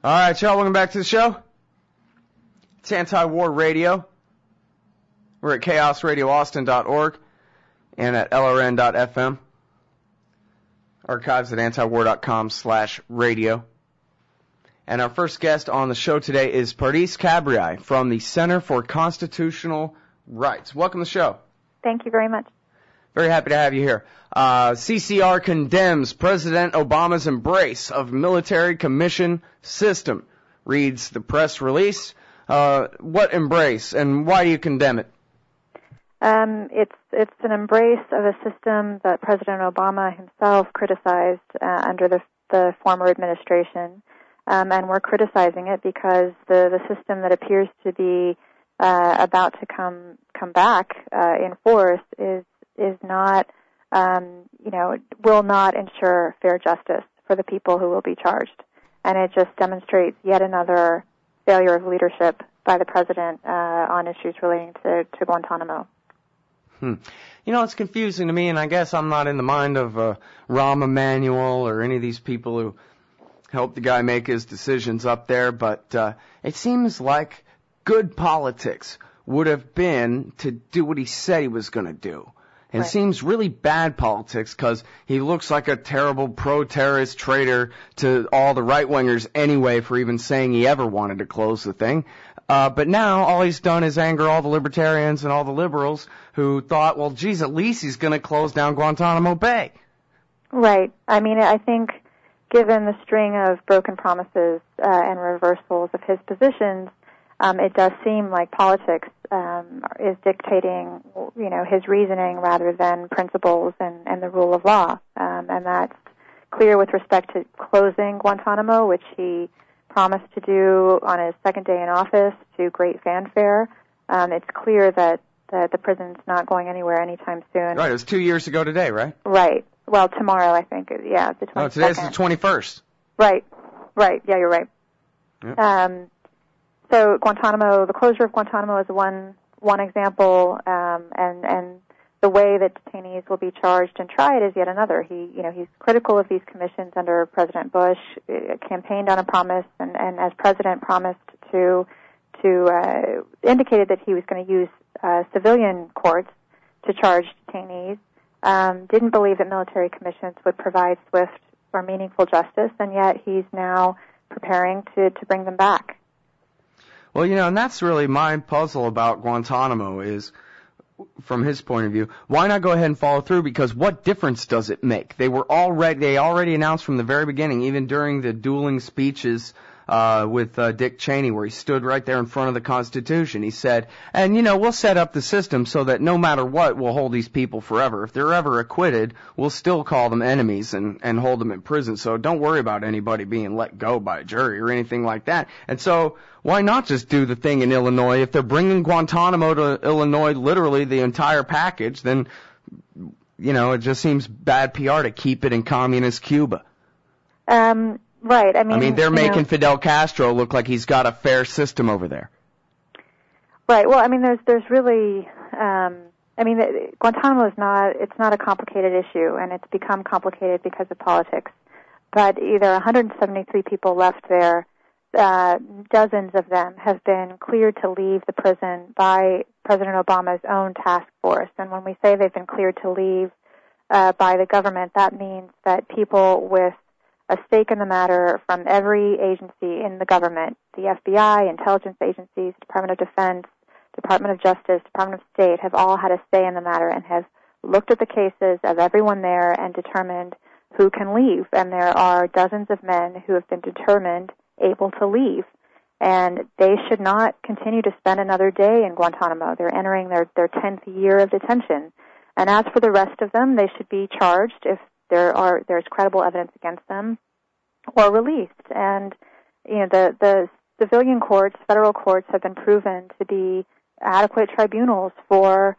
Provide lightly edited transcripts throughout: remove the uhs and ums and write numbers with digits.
All right, y'all, welcome back to the show. It's Anti-War Radio. We're at chaosradioaustin.org and at lrn.fm. Archives at antiwar.com/radio. And our first guest on the show today is Pardis Khabriai from the Center for Constitutional Rights. Welcome to the show. Thank you very much. Very happy to have you here. CCR condemns President Obama's embrace of military commission system, reads the press release. What embrace, and why do you condemn it? It's an embrace of a system that President Obama himself criticized under the former administration, and we're criticizing it because the system that appears to be about to come back in force is not, will not ensure fair justice for the people who will be charged. And it just demonstrates yet another failure of leadership by the president on issues relating to Guantanamo. You know, it's confusing to me, and I guess I'm not in the mind of Rahm Emanuel or any of these people who helped the guy make his decisions up there, but it seems like good politics would have been to do what he said he was going to do. And It seems really bad politics because he looks like a terrible pro-terrorist traitor to all the right-wingers anyway for even saying he ever wanted to close the thing. But now all he's done is anger all the libertarians and all the liberals who thought, well, geez, at least he's going to close down Guantanamo Bay. Right. I mean, I think given the string of broken promises and reversals of his positions, it does seem like politics is dictating, his reasoning rather than principles and the rule of law. And that's clear with respect to closing Guantanamo, which he promised to do on his second day in office to great fanfare. It's clear that the prison's not going anywhere anytime soon. Right, it was 2 years ago today, right? Right. Well, tomorrow, I think. Yeah, the 22nd. Oh, today's the 21st. Right. Yeah, you're right. Yep. So Guantanamo, the closure of Guantanamo is one example, and the way that detainees will be charged and tried is yet another. He's critical of these commissions under President Bush, campaigned on a promise, and as president promised to indicated that he was going to use civilian courts to charge detainees. Didn't believe that military commissions would provide swift or meaningful justice, and yet he's now preparing to bring them back. Well, and that's really my puzzle about Guantanamo is, from his point of view, why not go ahead and follow through? Because what difference does it make? They already announced from the very beginning, even during the dueling speeches with Dick Cheney, where he stood right there in front of the Constitution. He said, and we'll set up the system so that no matter what, we'll hold these people forever. If they're ever acquitted, we'll still call them enemies and hold them in prison. So don't worry about anybody being let go by a jury or anything like that. And so why not just do the thing in Illinois? If they're bringing Guantanamo to Illinois, literally the entire package, then, it just seems bad PR to keep it in communist Cuba. Right. I mean, they're making Fidel Castro look like he's got a fair system over there. Right. Well, there's really, Guantanamo it's not a complicated issue, and it's become complicated because of politics. But there are 173 people left there. Dozens of them have been cleared to leave the prison by President Obama's own task force. And when we say they've been cleared to leave by the government, that means that people with a stake in the matter from every agency in the government, the FBI, intelligence agencies, Department of Defense, Department of Justice, Department of State, have all had a say in the matter and have looked at the cases of everyone there and determined who can leave. And there are dozens of men who have been determined able to leave. And they should not continue to spend another day in Guantanamo. They're entering their 10th year of detention. And as for the rest of them, they should be charged if there's credible evidence against them, or released. And the civilian courts, federal courts, have been proven to be adequate tribunals for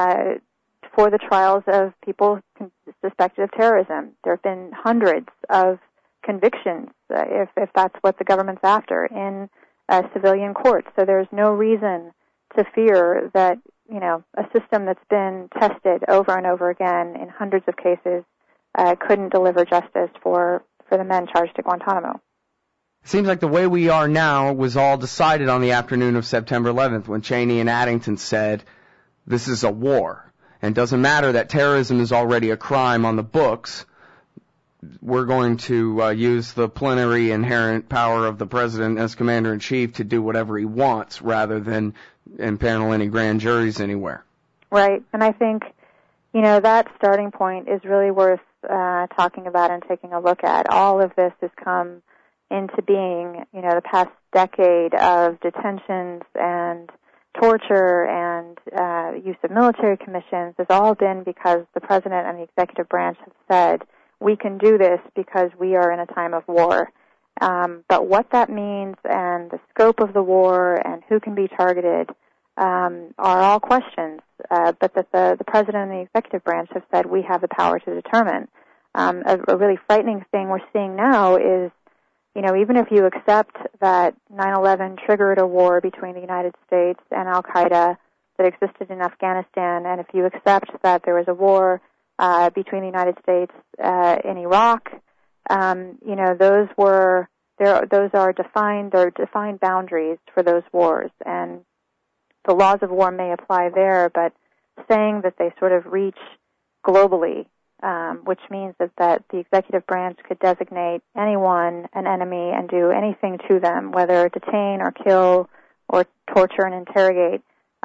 the trials of people suspected of terrorism. There have been hundreds of convictions, if that's what the government's after, in civilian courts. So there's no reason to fear that a system that's been tested over and over again in hundreds of cases couldn't deliver justice for the men charged at Guantanamo. seems like the way we are now was all decided on the afternoon of September 11th when Cheney and Addington said, this is a war. And it doesn't matter that terrorism is already a crime on the books. We're going to use the plenary inherent power of the president as commander-in-chief to do whatever he wants rather than impanel any grand juries anywhere. Right. And I think, that starting point is really worth talking about and taking a look at. All of this has come into being, the past decade of detentions and torture and use of military commissions has all been because the president and the executive branch have said, we can do this because we are in a time of war. But what that means and the scope of the war and who can be targeted are all questions. But that the president and the executive branch have said we have the power to determine. A really frightening thing we're seeing now is, even if you accept that 9/11 triggered a war between the United States and Al-Qaeda that existed in Afghanistan, and if you accept that there was a war between the United States in Iraq, those are defined boundaries for those wars, and the laws of war may apply there, but saying that they sort of reach globally, which means that the executive branch could designate anyone an enemy and do anything to them, whether detain or kill or torture and interrogate,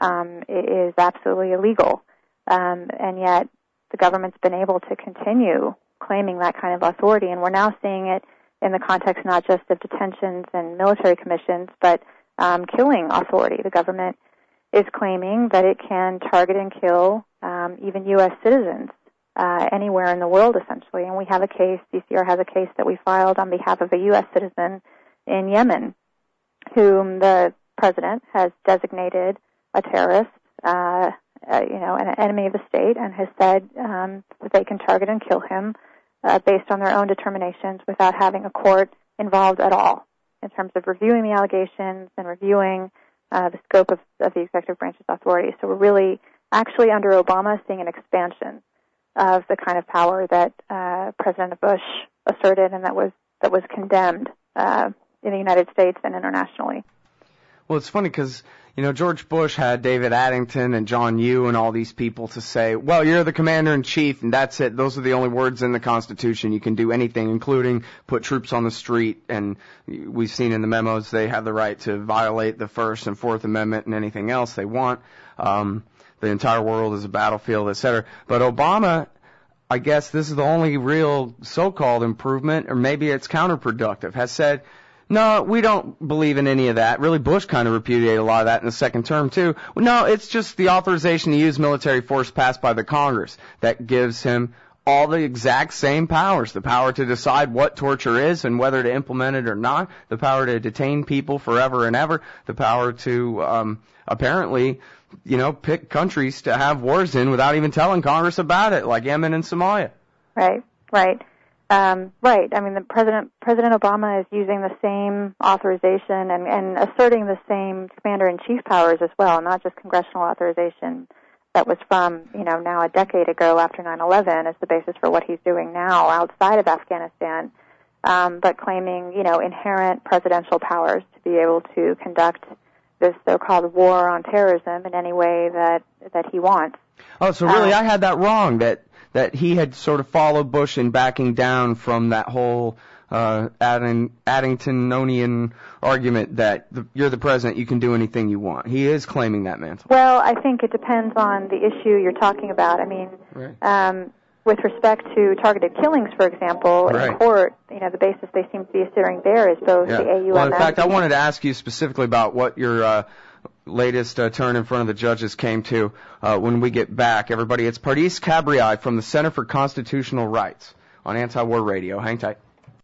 is absolutely illegal. And yet the government's been able to continue claiming that kind of authority, and we're now seeing it in the context not just of detentions and military commissions, but killing authority. The government is claiming that it can target and kill even U.S. citizens anywhere in the world, essentially. And we have a case, DCR has a case that we filed on behalf of a U.S. citizen in Yemen, whom the president has designated a terrorist, an enemy of the state, and has said that they can target and kill him based on their own determinations without having a court involved at all in terms of reviewing the allegations and reviewing the scope of the executive branch's authority. So we're really, actually under Obama, seeing an expansion of the kind of power that President Bush asserted and that was condemned in the United States and internationally. Well, it's funny because, George Bush had David Addington and John Yoo and all these people to say, well, you're the commander-in-chief, and that's it. Those are the only words in the Constitution. You can do anything, including put troops on the street. And we've seen in the memos they have the right to violate the First and Fourth Amendment and anything else they want. The entire world is a battlefield, et cetera. But Obama, I guess this is the only real so-called improvement, or maybe it's counterproductive, has said, no, we don't believe in any of that. Really, Bush kind of repudiated a lot of that in the second term, too. No, it's just the authorization to use military force passed by the Congress that gives him all the exact same powers. The power to decide what torture is and whether to implement it or not. The power to detain people forever and ever. The power to, apparently, pick countries to have wars in without even telling Congress about it, like Yemen and Somalia. Right. Right. I mean, the President Obama is using the same authorization and asserting the same commander-in-chief powers as well, not just congressional authorization that was from, now a decade ago after 9/11 as the basis for what he's doing now outside of Afghanistan, but claiming, inherent presidential powers to be able to conduct this so-called war on terrorism in any way that he wants. Oh, so really I had that wrong, that he had sort of followed Bush in backing down from that whole Addingtonian argument that you're the president, you can do anything you want. He is claiming that mantle. Well, I think it depends on the issue you're talking about. I mean, right. With respect to targeted killings, for example, right. In court, the basis they seem to be asserting there is both the AUMF. Well, in fact, I wanted to ask you specifically about what your latest turn in front of the judges came to when we get back. Everybody, it's Pardis Cabriai from the Center for Constitutional Rights on Anti-War Radio. Hang tight.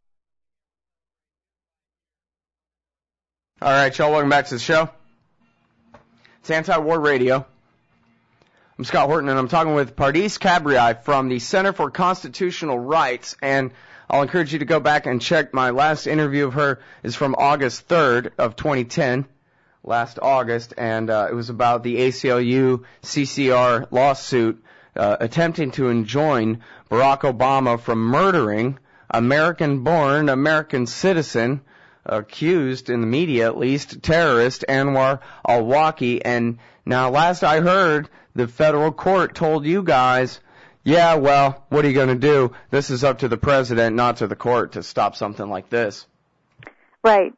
All right, y'all, welcome back to the show. It's Anti-War Radio. I'm Scott Horton, and I'm talking with Pardis Cabriai from the Center for Constitutional Rights, and I'll encourage you to go back and check my last interview of her is from August 3rd of 2010, last August, and it was about the ACLU CCR lawsuit attempting to enjoin Barack Obama from murdering American-born, American citizen, accused, in the media at least, terrorist Anwar al-Awlaki. And now last I heard, the federal court told you guys, yeah, well, what are you going to do? This is up to the president, not to the court, to stop something like this. Right.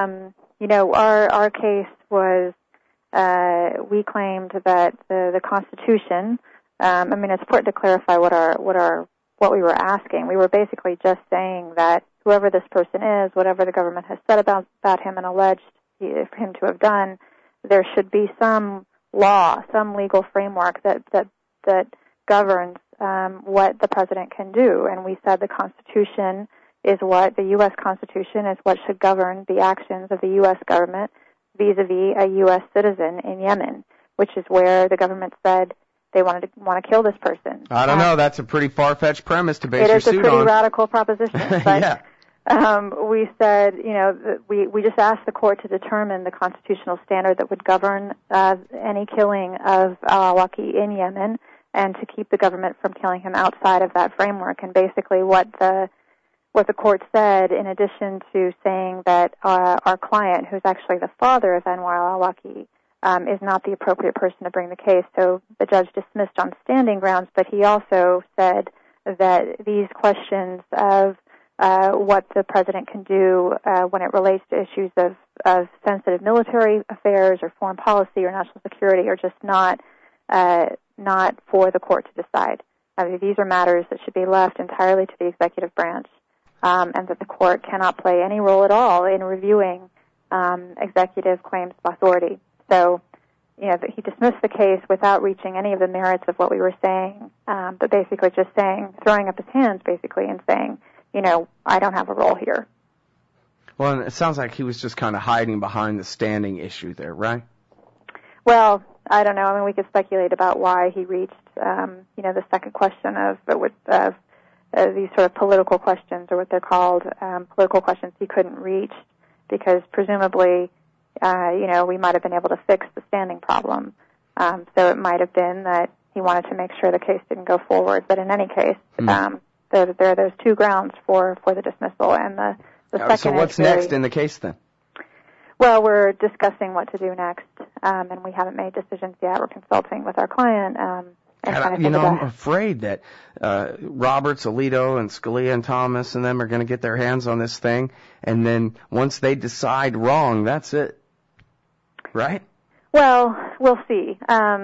Our case was, we claimed that the Constitution, it's important to clarify what we were asking. We were basically just saying that whoever this person is, whatever the government has said about him and alleged for him to have done, there should be some law, some legal framework that governs what the president can do. And we said the Constitution is what, the U.S. Constitution is what should govern the actions of the U.S. government vis-a-vis a U.S. citizen in Yemen, which is where the government said they want to kill this person. I don't know. That's a pretty far-fetched premise to base your suit on. It is a pretty radical proposition. But, yeah. We said, we just asked the court to determine the constitutional standard that would govern any killing of al-Awlaki in Yemen, and to keep the government from killing him outside of that framework. And basically what the court said, in addition to saying that our client, who's actually the father of Anwar al-Awlaki, is not the appropriate person to bring the case. So the judge dismissed on standing grounds, but he also said that these questions of what the president can do when it relates to issues of sensitive military affairs or foreign policy or national security are just not for the court to decide. These are matters that should be left entirely to the executive branch, and that the court cannot play any role at all in reviewing executive claims of authority. So, he dismissed the case without reaching any of the merits of what we were saying, but basically just throwing up his hands basically and saying, I don't have a role here. Well, it sounds like he was just kind of hiding behind the standing issue there, right? Well, I don't know. We could speculate about why he reached, the second question of these sort of political questions, or what they're called, political questions he couldn't reach, because presumably, we might have been able to fix the standing problem. So it might have been that he wanted to make sure the case didn't go forward. But in any case, there are those two grounds for the dismissal, and the second. So what's next in the case then? Well, we're discussing what to do next, and we haven't made decisions yet. We're consulting with our client. I'm afraid that Roberts, Alito, and Scalia and Thomas and them are going to get their hands on this thing, and then once they decide wrong, that's it. Right? Well, we'll see.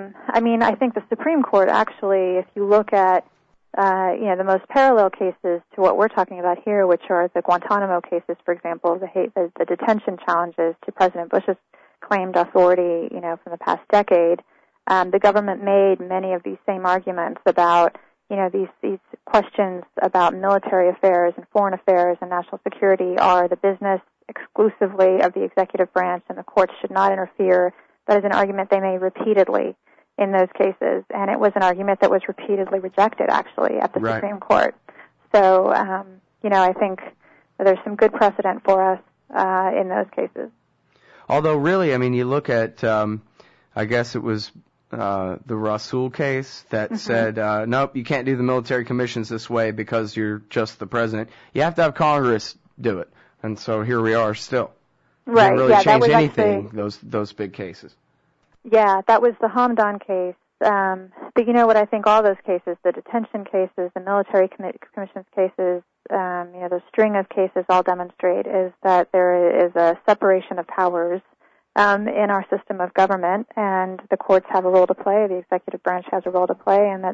I think the Supreme Court actually, if you look at the most parallel cases to what we're talking about here, which are the Guantanamo cases, for example, the detention challenges to President Bush's claimed authority, from the past decade, the government made many of these same arguments about, these questions about military affairs and foreign affairs and national security are the business exclusively of the executive branch, and the courts should not interfere. That is an argument they made repeatedly in those cases, and it was an argument that was repeatedly rejected, actually, at the Supreme Court. So, I think there's some good precedent for us in those cases. Although, really, you look at, I guess it was the Rasul case that said, nope, you can't do the military commissions this way because you're just the president. You have to have Congress do it. And so here we are still. Right. Didn't really change anything, those big cases. Yeah, that was the Hamdan case. But what I think all those cases, the detention cases, the military commissions cases, the string of cases all demonstrate is that there is a separation of powers in our system of government, and the courts have a role to play, the executive branch has a role to play, and that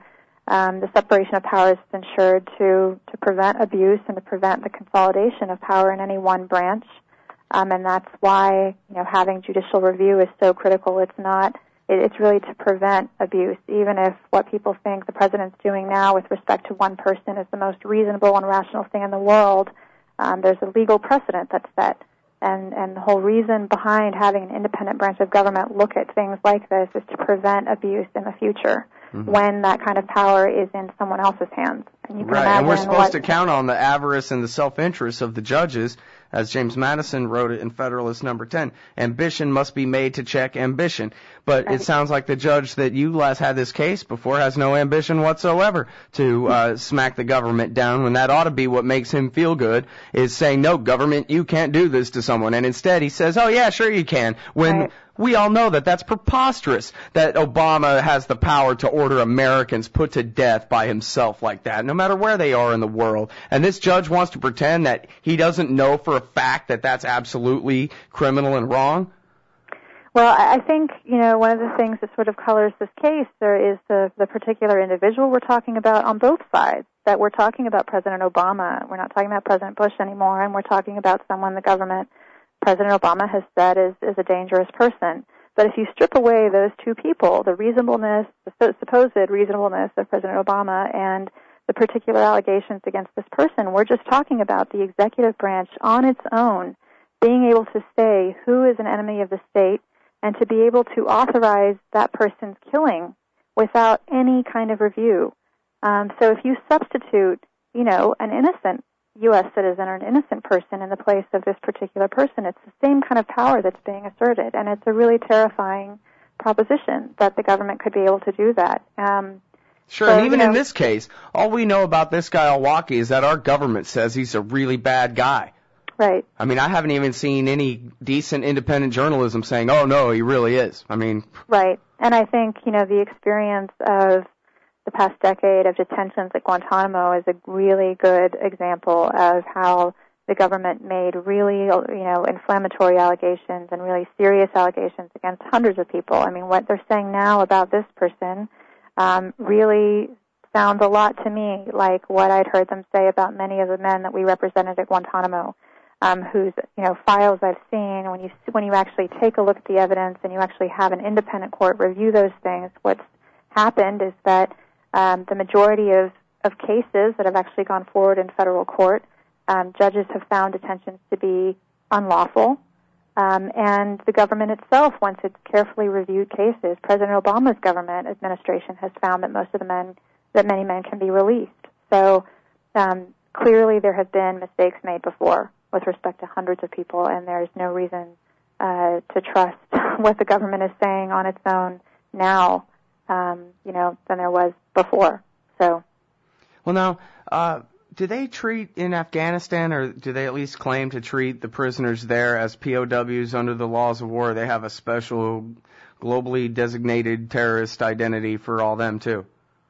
the separation of powers is ensured to prevent abuse and to prevent the consolidation of power in any one branch. And that's why, having judicial review is so critical. It's really to prevent abuse, even if what people think the president's doing now with respect to one person is the most reasonable and rational thing in the world. There's a legal precedent that's set. And the whole reason behind having an independent branch of government look at things like this is to prevent abuse in the future. when that kind of power is in someone else's hands. And you can imagine and we're supposed to count on the avarice and the self-interest of the judges, as James Madison wrote it in Federalist Number 10. Ambition must be made to check ambition. But it sounds like the judge that you last had this case before has no ambition whatsoever to smack the government down, when that ought to be what makes him feel good, is saying, no, government, you can't do this to someone. And instead he says, oh, yeah, sure you can, when we all know that that's preposterous, that Obama has the power to order Americans put to death by himself like that, no matter where they are in the world. And this judge wants to pretend that he doesn't know for a fact that that's absolutely criminal and wrong? Well, I think, one of the things that sort of colors this case, there is the particular individual we're talking about on both sides, that we're talking about President Obama. We're not talking about President Bush anymore, and we're talking about someone the government, President Obama, has said is a dangerous person. But if you strip away those two people, the reasonableness, the supposed reasonableness of President Obama and the particular allegations against this person, we're just talking about the executive branch on its own being able to say who is an enemy of the state and to be able to authorize that person's killing without any kind of review. So if you substitute, an innocent U.S. citizen or an innocent person in the place of this particular person, it's the same kind of power that's being asserted, and it's a really terrifying proposition that the government could be able to do that. Sure, and even in this case, all we know about this guy Al-Awlaki is that our government says he's a really bad guy. Right. I mean, I haven't even seen any decent independent journalism saying, oh, no, he really is. I mean... Right. And I think, the experience of the past decade of detentions at Guantanamo is a really good example of how the government made really, inflammatory allegations and really serious allegations against hundreds of people. I mean, what they're saying now about this person really sounds a lot to me like what I'd heard them say about many of the men that we represented at Guantanamo, whose, files I've seen. When you actually take a look at the evidence and you actually have an independent court review those things, what's happened is that the majority of cases that have actually gone forward in federal court, judges have found detentions to be unlawful. And the government itself, once it's carefully reviewed cases, President Obama's government administration has found that many men can be released. So clearly there have been mistakes made before with respect to hundreds of people, and there's no reason to trust what the government is saying on its own now, than there was before. So, well, now, do they treat in Afghanistan, or do they at least claim to treat the prisoners there as POWs under the laws of war? They have a special, globally designated terrorist identity for all them too.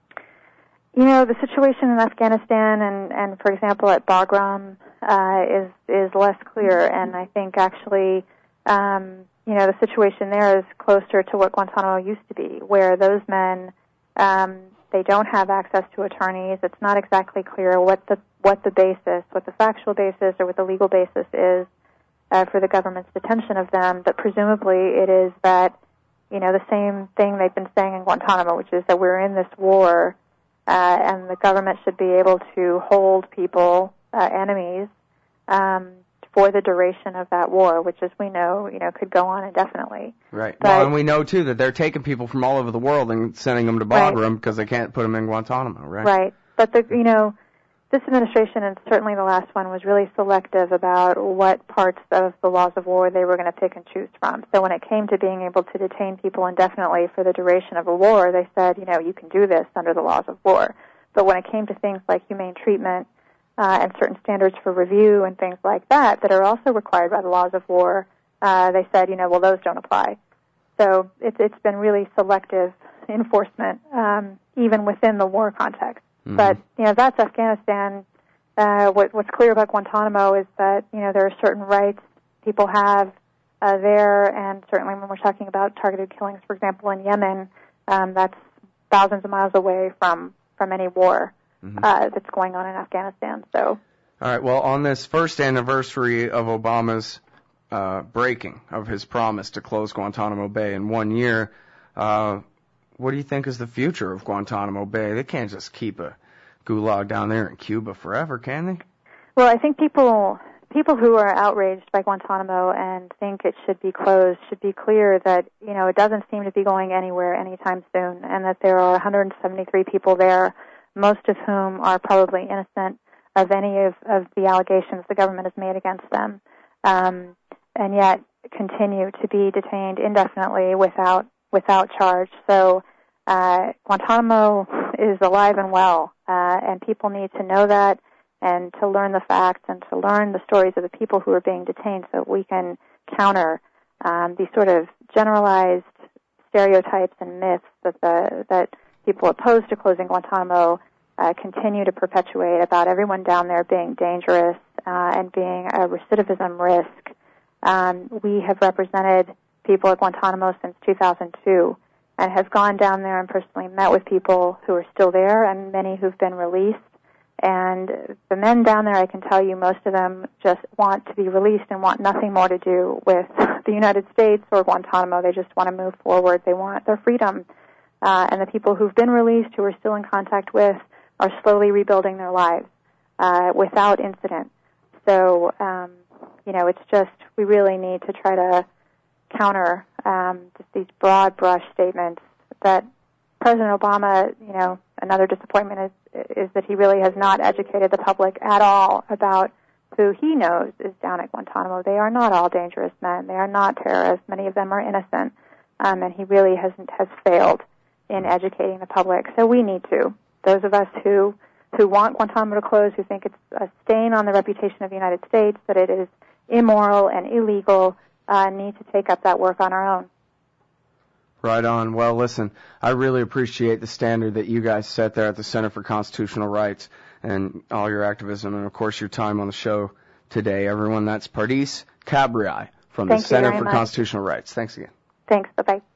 The situation in Afghanistan and for example, at Bagram is less clear, and I think actually, the situation there is closer to what Guantanamo used to be, where those men, they don't have access to attorneys. It's not exactly clear what the factual basis or what the legal basis is for the government's detention of them, but presumably it is that, the same thing they've been saying in Guantanamo, which is that we're in this war, and the government should be able to hold people, enemies, for the duration of that war, which, as we know, could go on indefinitely. Right. Well, and we know too that they're taking people from all over the world and sending them to Bagram because they can't put them in Guantanamo. Right. Right. But this administration, and certainly the last one, was really selective about what parts of the laws of war they were going to pick and choose from. So when it came to being able to detain people indefinitely for the duration of a war, they said, you can do this under the laws of war. But when it came to things like humane treatment and certain standards for review and things like that are also required by the laws of war, they said, well, those don't apply. So it's been really selective enforcement, even within the war context. Mm-hmm. But, that's Afghanistan. What's clear about Guantanamo is that, there are certain rights people have there, and certainly when we're talking about targeted killings, for example, in Yemen, that's thousands of miles away from any war that's going on in Afghanistan. So, all right. Well, on this first anniversary of Obama's breaking of his promise to close Guantanamo Bay in 1 year, what do you think is the future of Guantanamo Bay? They can't just keep a gulag down there in Cuba forever, can they? Well, I think people people who are outraged by Guantanamo and think it should be closed should be clear that, it doesn't seem to be going anywhere anytime soon, and that there are 173 people there, most of whom are probably innocent of any of the allegations the government has made against them, and yet continue to be detained indefinitely without charge. So Guantanamo is alive and well, and people need to know that, and to learn the facts and to learn the stories of the people who are being detained so that we can counter these sort of generalized stereotypes and myths that people opposed to closing Guantanamo continue to perpetuate about everyone down there being dangerous and being a recidivism risk. We have represented people at Guantanamo since 2002 and have gone down there and personally met with people who are still there and many who've been released. And the men down there, I can tell you, most of them just want to be released and want nothing more to do with the United States or Guantanamo. They just want to move forward. They want their freedom. And the people who've been released, who we're still in contact with, are slowly rebuilding their lives without incident. So, it's just, we really need to try to counter just these broad brush statements that President Obama, another disappointment is that he really has not educated the public at all about who he knows is down at Guantanamo. They are not all dangerous men. They are not terrorists. Many of them are innocent. And he really has failed in educating the public. So we need to. Those of us who want Guantanamo to close, who think it's a stain on the reputation of the United States, that it is immoral and illegal, need to take up that work on our own. Right on. Well, listen, I really appreciate the standard that you guys set there at the Center for Constitutional Rights and all your activism and, of course, your time on the show today. Everyone, that's Pardis Khabriai from the Center for Constitutional Rights. Thanks again. Thanks. Bye-bye.